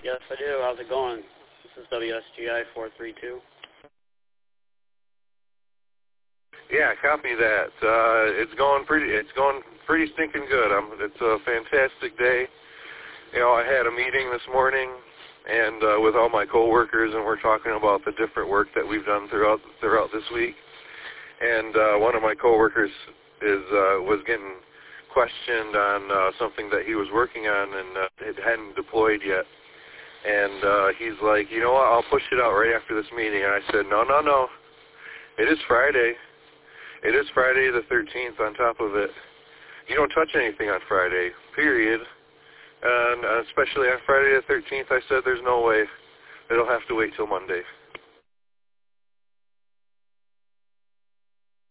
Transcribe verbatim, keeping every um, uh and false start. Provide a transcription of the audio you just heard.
Yes, I do. How's it going? This is W S G I four three two. Yeah, copy that. Uh, it's going pretty. It's going pretty stinking good. Um, it's a fantastic day. You know, I had a meeting this morning, and uh, with all my coworkers, and we're talking about the different work that we've done throughout throughout this week. And uh, one of my coworkers is uh, was getting questioned on uh, something that he was working on, and uh, it hadn't deployed yet. And uh, he's like, you know what? I'll push it out right after this meeting. And I said, no, no, no. It is Friday. It is Friday the thirteenth on top of it. You don't touch anything on Friday, period. And especially on Friday the thirteenth, I said there's no way. It'll have to wait till Monday.